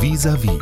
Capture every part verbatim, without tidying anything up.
Vis-à-vis.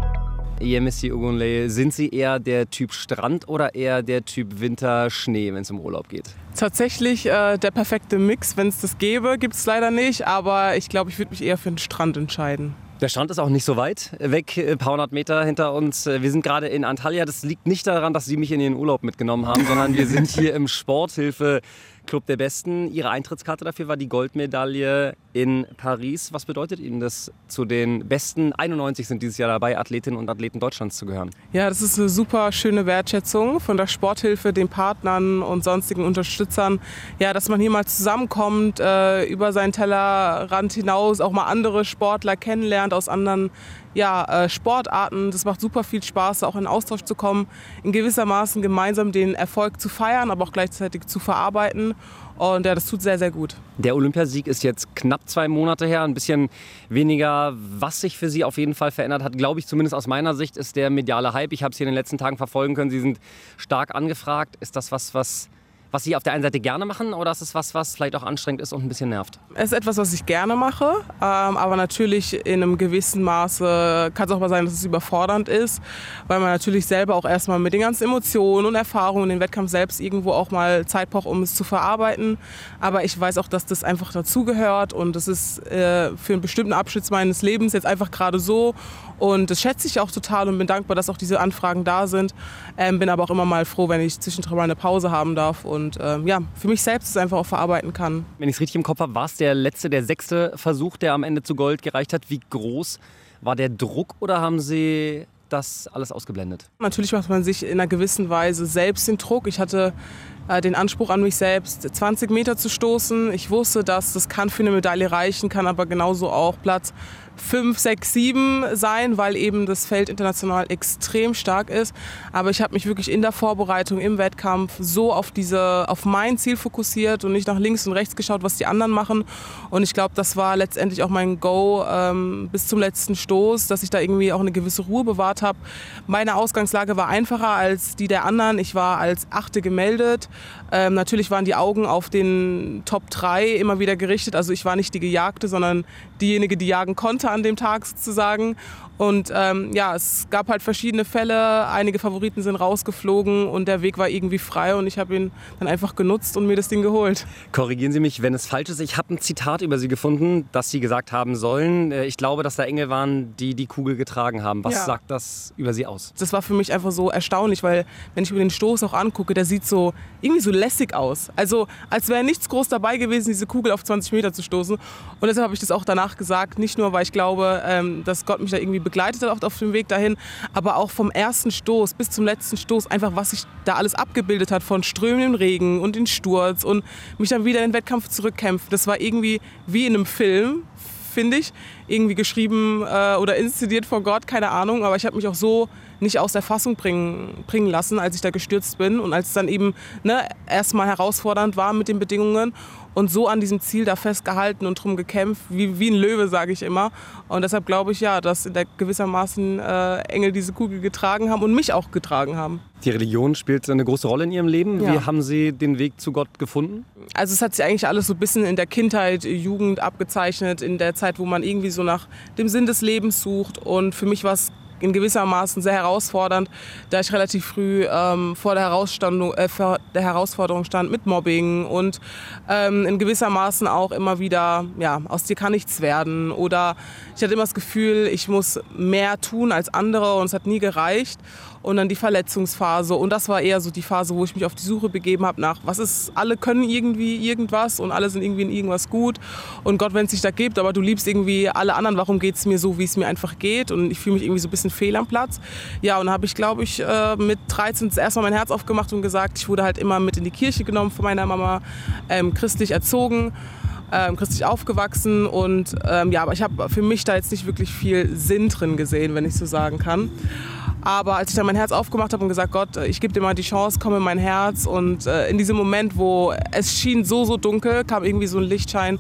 Yemisi Ogunleye, sind Sie eher der Typ Strand oder eher der Typ Winter-Schnee, wenn es um Urlaub geht? Tatsächlich äh, der perfekte Mix, wenn es das gäbe, gibt es leider nicht. Aber ich glaube, ich würde mich eher für den Strand entscheiden. Der Strand ist auch nicht so weit weg, ein paar hundert Meter hinter uns. Wir sind gerade in Antalya. Das liegt nicht daran, dass Sie mich in Ihren Urlaub mitgenommen haben, sondern wir sind hier im Sporthilfe-Club der Besten. Ihre Eintrittskarte dafür war die Goldmedaille in Paris. Was bedeutet Ihnen das, zu den besten einundneunzig sind dieses Jahr dabei, Athletinnen und Athleten Deutschlands zu gehören? Ja, das ist eine super schöne Wertschätzung von der Sporthilfe, den Partnern und sonstigen Unterstützern. Ja, dass man hier mal zusammenkommt, äh, über seinen Tellerrand hinaus auch mal andere Sportler kennenlernt aus anderen ja, äh, Sportarten. Das macht super viel Spaß, auch in Austausch zu kommen, in gewissermaßen gemeinsam den Erfolg zu feiern, aber auch gleichzeitig zu verarbeiten. Und ja, das tut sehr, sehr gut. Der Olympiasieg ist jetzt knapp zwei Monate her, ein bisschen weniger. Was sich für Sie auf jeden Fall verändert hat, glaube ich, zumindest aus meiner Sicht, ist der mediale Hype. Ich habe es hier in den letzten Tagen verfolgen können. Sie sind stark angefragt. Ist das was, was, was Sie auf der einen Seite gerne machen, oder ist es was, was vielleicht auch anstrengend ist und ein bisschen nervt? Es ist etwas, was ich gerne mache, ähm, aber natürlich in einem gewissen Maße kann es auch mal sein, dass es überfordernd ist, weil man natürlich selber auch erstmal mit den ganzen Emotionen und Erfahrungen den Wettkampf selbst irgendwo auch mal Zeit braucht, um es zu verarbeiten. Aber ich weiß auch, dass das einfach dazugehört und das ist äh, für einen bestimmten Abschnitt meines Lebens jetzt einfach gerade so. Und das schätze ich auch total und bin dankbar, dass auch diese Anfragen da sind. Ähm, bin aber auch immer mal froh, wenn ich zwischendrin mal eine Pause haben darf und ähm, ja, für mich selbst es einfach auch verarbeiten kann. Wenn ich es richtig im Kopf habe, war es der letzte, der sechste Versuch, der am Ende zu Gold gereicht hat. Wie groß war der Druck oder haben Sie das alles ausgeblendet? Natürlich macht man sich in einer gewissen Weise selbst den Druck. Ich hatte äh, den Anspruch an mich selbst, zwanzig Meter zu stoßen. Ich wusste, dass das kann für eine Medaille reichen, kann aber genauso auch Platz fünf, sechs, sieben sein, weil eben das Feld international extrem stark ist. Aber ich habe mich wirklich in der Vorbereitung, im Wettkampf so auf, diese, auf mein Ziel fokussiert und nicht nach links und rechts geschaut, was die anderen machen. Und ich glaube, das war letztendlich auch mein Go ähm, bis zum letzten Stoß, dass ich da irgendwie auch eine gewisse Ruhe bewahrt habe. Meine Ausgangslage war einfacher als die der anderen. Ich war als Achte gemeldet. Ähm, natürlich waren die Augen auf den Top drei immer wieder gerichtet. Also ich war nicht die Gejagte, sondern diejenige, die jagen konnte an dem Tag sozusagen. Und ähm, ja, es gab halt verschiedene Fälle. Einige Favoriten sind rausgeflogen und der Weg war irgendwie frei und ich habe ihn dann einfach genutzt und mir das Ding geholt. Korrigieren Sie mich, wenn es falsch ist. Ich habe ein Zitat über Sie gefunden, das Sie gesagt haben sollen. Ich glaube, dass da Engel waren, die die Kugel getragen haben. Was ja. sagt das über Sie aus? Das war für mich einfach so erstaunlich, weil wenn ich mir den Stoß auch angucke, der sieht so irgendwie so lässig aus. Also als wäre nichts groß dabei gewesen, diese Kugel auf zwanzig Meter zu stoßen. Und deshalb habe ich das auch danach gesagt. Nicht nur, weil ich glaube, ähm, dass Gott mich da irgendwie begleitet hat auf dem Weg dahin, aber auch vom ersten Stoß bis zum letzten Stoß, einfach was sich da alles abgebildet hat von strömendem Regen und den Sturz und mich dann wieder in den Wettkampf zurückkämpfen. Das war irgendwie wie in einem Film, finde ich, irgendwie geschrieben äh, oder inszeniert von Gott, keine Ahnung, aber ich habe mich auch so nicht aus der Fassung bringen, bringen lassen, als ich da gestürzt bin und als es dann eben ne, erstmal herausfordernd war mit den Bedingungen und so an diesem Ziel da festgehalten und drum gekämpft, wie, wie ein Löwe, sage ich immer. Und deshalb glaube ich ja, dass in der gewissermaßen äh, Engel diese Kugel getragen haben und mich auch getragen haben. Die Religion spielt eine große Rolle in Ihrem Leben. Ja. Wie haben Sie den Weg zu Gott gefunden? Also es hat sich eigentlich alles so ein bisschen in der Kindheit, Jugend abgezeichnet, in der Zeit, wo man irgendwie so nach dem Sinn des Lebens sucht. Und für mich war es in gewissermaßen sehr herausfordernd, da ich relativ früh ähm, vor, der äh, vor der Herausforderung stand mit Mobbing und ähm, in gewissermaßen auch immer wieder, ja, aus dir kann nichts werden oder ich hatte immer das Gefühl, ich muss mehr tun als andere und es hat nie gereicht. Und dann die Verletzungsphase und das war eher so die Phase, wo ich mich auf die Suche begeben habe nach, was ist, alle können irgendwie irgendwas und alle sind irgendwie in irgendwas gut und Gott, wenn es dich da gibt, aber du liebst irgendwie alle anderen, warum geht es mir so, wie es mir einfach geht und ich fühle mich irgendwie so ein bisschen fehl am Platz. Ja, und dann habe ich, glaube ich, mit dreizehn das erste Mal mein Herz aufgemacht und gesagt, ich wurde halt immer mit in die Kirche genommen von meiner Mama, ähm, christlich erzogen. Ähm, christlich aufgewachsen und ähm, ja, aber ich habe für mich da jetzt nicht wirklich viel Sinn drin gesehen, wenn ich so sagen kann. Aber als ich dann mein Herz aufgemacht habe und gesagt, Gott, ich gebe dir mal die Chance, komm in mein Herz und äh, in diesem Moment, wo es schien so, so dunkel, kam irgendwie so ein Lichtschein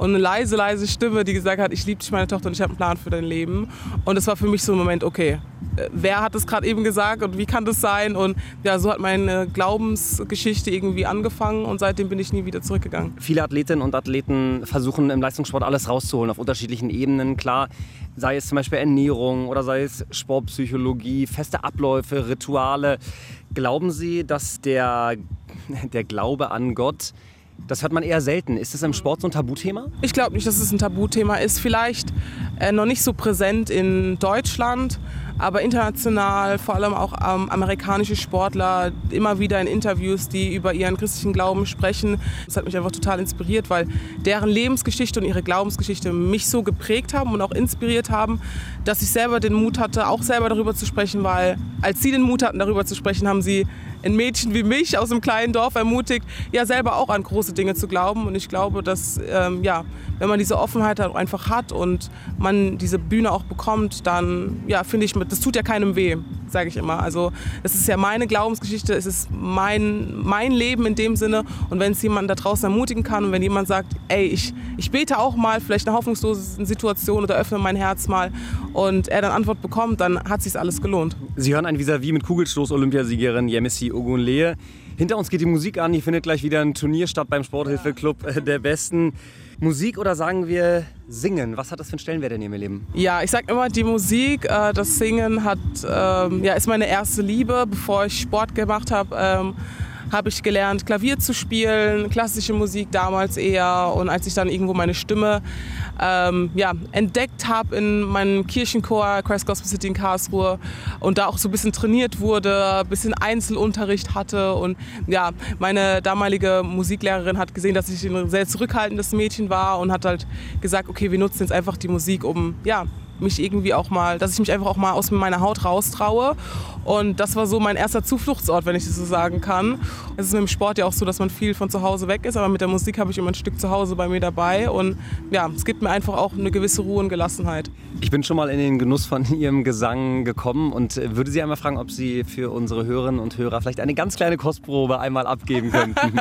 und eine leise, leise Stimme, die gesagt hat, ich liebe dich, meine Tochter, und ich habe einen Plan für dein Leben. Und das war für mich so ein Moment, okay, wer hat das gerade eben gesagt und wie kann das sein? Und ja, so hat meine Glaubensgeschichte irgendwie angefangen und seitdem bin ich nie wieder zurückgegangen. Viele Athletinnen und Athleten versuchen im Leistungssport alles rauszuholen auf unterschiedlichen Ebenen. Klar, sei es zum Beispiel Ernährung oder sei es Sportpsychologie, feste Abläufe, Rituale. Glauben Sie, dass der, der Glaube an Gott, das hört man eher selten. Ist das im Sport so ein Tabuthema? Ich glaube nicht, dass es ein Tabuthema ist. Vielleicht äh, noch nicht so präsent in Deutschland, aber international, vor allem auch ähm, amerikanische Sportler, immer wieder in Interviews, die über ihren christlichen Glauben sprechen. Das hat mich einfach total inspiriert, weil deren Lebensgeschichte und ihre Glaubensgeschichte mich so geprägt haben und auch inspiriert haben, dass ich selber den Mut hatte, auch selber darüber zu sprechen, weil als sie den Mut hatten, darüber zu sprechen, haben sie ein Mädchen wie mich aus einem kleinen Dorf ermutigt, ja selber auch an große Dinge zu glauben. Und ich glaube, dass ähm, ja, wenn man diese Offenheit halt einfach hat und man diese Bühne auch bekommt, dann ja, finde ich, das tut ja keinem weh, sage ich immer. Also es ist ja meine Glaubensgeschichte, es ist mein, mein Leben in dem Sinne. Und wenn es jemanden da draußen ermutigen kann und wenn jemand sagt, ey, ich, ich bete auch mal vielleicht eine hoffnungslose Situation oder öffne mein Herz mal und er dann Antwort bekommt, dann hat sich alles gelohnt. Sie hören ein Vis-à-vis mit Kugelstoß-Olympiasiegerin Yemisi Ogunleye. Hinter uns geht die Musik an, hier findet gleich wieder ein Turnier statt beim Sporthilfeclub der Besten. Musik oder sagen wir Singen? Was hat das für einen Stellenwert in Ihrem Leben? Ja, ich sag immer, die Musik, äh, das Singen hat, ähm, ja, ist meine erste Liebe. Bevor ich Sport gemacht habe, ähm, habe ich gelernt, Klavier zu spielen, klassische Musik damals eher. Und als ich dann irgendwo meine Stimme ähm, ja, entdeckt habe in meinem Kirchenchor, Christ Gospel City in Karlsruhe, und da auch so ein bisschen trainiert wurde, ein bisschen Einzelunterricht hatte. Und ja, meine damalige Musiklehrerin hat gesehen, dass ich ein sehr zurückhaltendes Mädchen war und hat halt gesagt, okay, wir nutzen jetzt einfach die Musik, um ja, mich irgendwie auch mal, dass ich mich einfach auch mal aus meiner Haut raustraue. Und das war so mein erster Zufluchtsort, wenn ich das so sagen kann. Es ist mit dem Sport ja auch so, dass man viel von zu Hause weg ist, aber mit der Musik habe ich immer ein Stück zu Hause bei mir dabei. Und ja, es gibt mir einfach auch eine gewisse Ruhe und Gelassenheit. Ich bin schon mal in den Genuss von Ihrem Gesang gekommen und würde Sie einmal fragen, ob Sie für unsere Hörerinnen und Hörer vielleicht eine ganz kleine Kostprobe einmal abgeben könnten.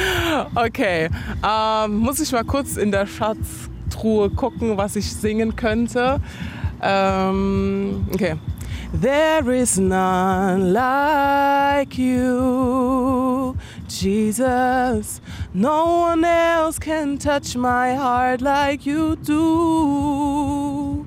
Okay, ähm, muss ich mal kurz in der Schatztruhe gucken, was ich singen könnte. Ähm, okay. There is none like you, Jesus. No one else can touch my heart like you do.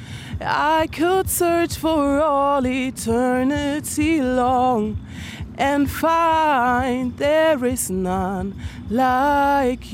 I could search for all eternity long and find there is none like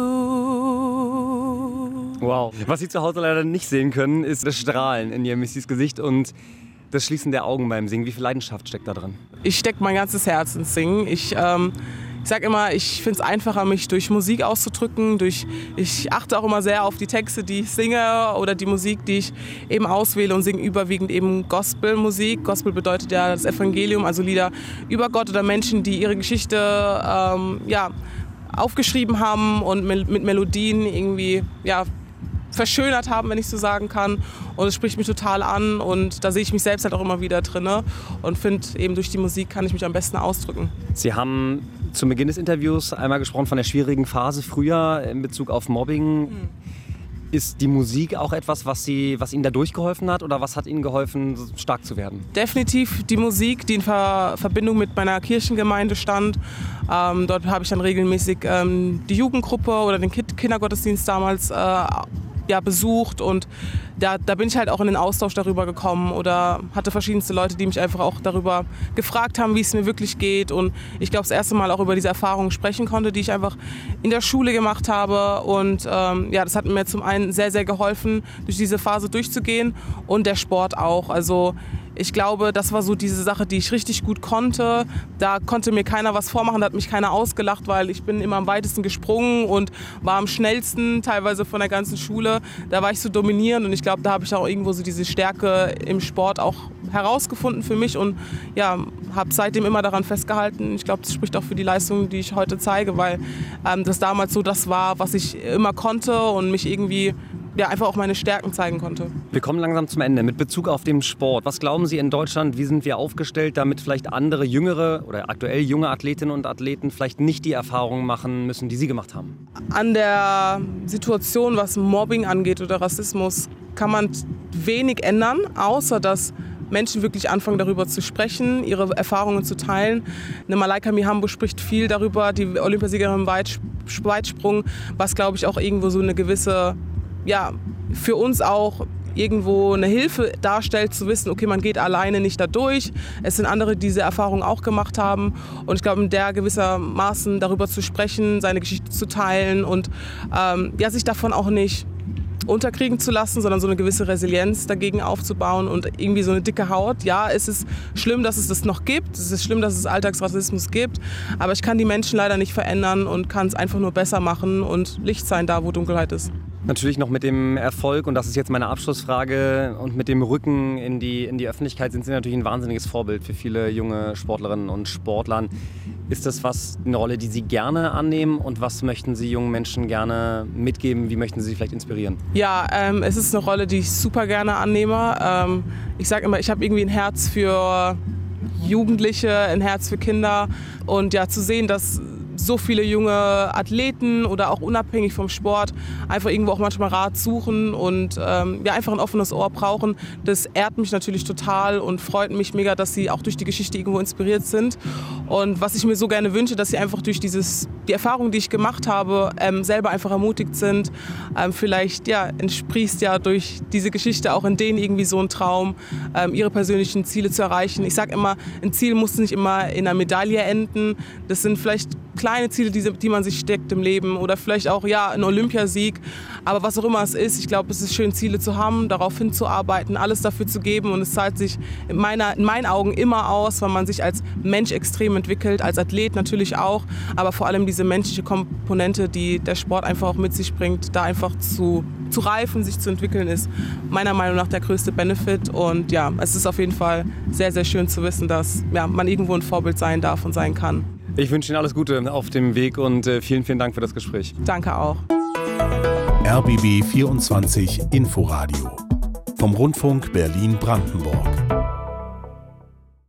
you. Wow. Was Sie zu Hause leider nicht sehen können, ist das Strahlen in Yemissis Gesicht und das Schließen der Augen beim Singen. Wie viel Leidenschaft steckt da drin? Ich stecke mein ganzes Herz ins Singen. Ich, ähm, ich sag immer, ich finde es einfacher, mich durch Musik auszudrücken. Durch, ich achte auch immer sehr auf die Texte, die ich singe oder die Musik, die ich eben auswähle und singe überwiegend eben Gospelmusik. Gospel bedeutet ja das Evangelium, also Lieder über Gott oder Menschen, die ihre Geschichte ähm, ja, aufgeschrieben haben und mit Melodien irgendwie ja, verschönert haben, wenn ich so sagen kann. Und es spricht mich total an und da sehe ich mich selbst halt auch immer wieder drin und finde eben durch die Musik kann ich mich am besten ausdrücken. Sie haben zu Beginn des Interviews einmal gesprochen von der schwierigen Phase früher in Bezug auf Mobbing. Hm. Ist die Musik auch etwas, was, Sie, was Ihnen da durchgeholfen hat oder was hat Ihnen geholfen, stark zu werden? Definitiv die Musik, die in Ver- Verbindung mit meiner Kirchengemeinde stand. Ähm, dort habe ich dann regelmäßig ähm, die Jugendgruppe oder den Kind- Kindergottesdienst damals äh, ja, besucht und da, da bin ich halt auch in den Austausch darüber gekommen oder hatte verschiedenste Leute, die mich einfach auch darüber gefragt haben, wie es mir wirklich geht und ich glaube das erste Mal auch über diese Erfahrungen sprechen konnte, die ich einfach in der Schule gemacht habe und ähm, ja, das hat mir zum einen sehr, sehr geholfen, durch diese Phase durchzugehen und der Sport auch, also ich glaube, das war so diese Sache, die ich richtig gut konnte. Da konnte mir keiner was vormachen, da hat mich keiner ausgelacht, weil ich bin immer am weitesten gesprungen und war am schnellsten, teilweise von der ganzen Schule. Da war ich so dominierend und ich glaube, da habe ich auch irgendwo so diese Stärke im Sport auch herausgefunden für mich und ja, habe seitdem immer daran festgehalten. Ich glaube, das spricht auch für die Leistung, die ich heute zeige, weil ähm, das damals so das war, was ich immer konnte und mich irgendwie ja, einfach auch meine Stärken zeigen konnte. Wir kommen langsam zum Ende. Mit Bezug auf den Sport, was glauben Sie in Deutschland, wie sind wir aufgestellt, damit vielleicht andere jüngere oder aktuell junge Athletinnen und Athleten vielleicht nicht die Erfahrungen machen müssen, die Sie gemacht haben? An der Situation, was Mobbing angeht oder Rassismus, kann man wenig ändern, außer dass Menschen wirklich anfangen, darüber zu sprechen, ihre Erfahrungen zu teilen. Eine Malaika Mihambo spricht viel darüber, die Olympiasiegerin im Weitsprung, was, glaube ich, auch irgendwo so eine gewisse, ja, für uns auch irgendwo eine Hilfe darstellt, zu wissen, okay, man geht alleine nicht da durch. Es sind andere, die diese Erfahrungen auch gemacht haben. Und ich glaube, in der gewissermaßen darüber zu sprechen, seine Geschichte zu teilen und ähm, ja, sich davon auch nicht unterkriegen zu lassen, sondern so eine gewisse Resilienz dagegen aufzubauen und irgendwie so eine dicke Haut. Ja, es ist schlimm, dass es das noch gibt. Es ist schlimm, dass es Alltagsrassismus gibt. Aber ich kann die Menschen leider nicht verändern und kann es einfach nur besser machen und Licht sein da, wo Dunkelheit ist. Natürlich noch mit dem Erfolg, und das ist jetzt meine Abschlussfrage, und mit dem Rücken in die, in die Öffentlichkeit sind Sie natürlich ein wahnsinniges Vorbild für viele junge Sportlerinnen und Sportlern. Ist das was, eine Rolle, die Sie gerne annehmen, und was möchten Sie jungen Menschen gerne mitgeben? Wie möchten Sie sie vielleicht inspirieren? Ja, ähm, es ist eine Rolle, die ich super gerne annehme. Ähm, ich sage immer, ich habe irgendwie ein Herz für Jugendliche, ein Herz für Kinder, und ja, zu sehen, dass so viele junge Athleten oder auch unabhängig vom Sport einfach irgendwo auch manchmal Rat suchen und ähm, ja, einfach ein offenes Ohr brauchen. Das ehrt mich natürlich total und freut mich mega, dass sie auch durch die Geschichte irgendwo inspiriert sind. Und was ich mir so gerne wünsche, dass sie einfach durch dieses, die Erfahrung, die ich gemacht habe, ähm, selber einfach ermutigt sind. Ähm, vielleicht ja, entsprießt ja durch diese Geschichte auch in denen irgendwie so ein Traum, ähm, ihre persönlichen Ziele zu erreichen. Ich sage immer, ein Ziel muss nicht immer in einer Medaille enden. Das sind vielleicht kleine Ziele, die, die man sich steckt im Leben, oder vielleicht auch ja, ein Olympiasieg. Aber was auch immer es ist, ich glaube, es ist schön, Ziele zu haben, darauf hinzuarbeiten, alles dafür zu geben, und es zahlt sich in, meiner, in meinen Augen immer aus, weil man sich als Mensch extrem entwickelt, als Athlet natürlich auch, aber vor allem diese menschliche Komponente, die der Sport einfach auch mit sich bringt, da einfach zu, zu reifen, sich zu entwickeln, ist meiner Meinung nach der größte Benefit. Und ja, es ist auf jeden Fall sehr, sehr schön zu wissen, dass ja, man irgendwo ein Vorbild sein darf und sein kann. Ich wünsche Ihnen alles Gute auf dem Weg, und vielen, vielen Dank für das Gespräch. Danke auch. R B B vierundzwanzig Inforadio vom Rundfunk Berlin-Brandenburg.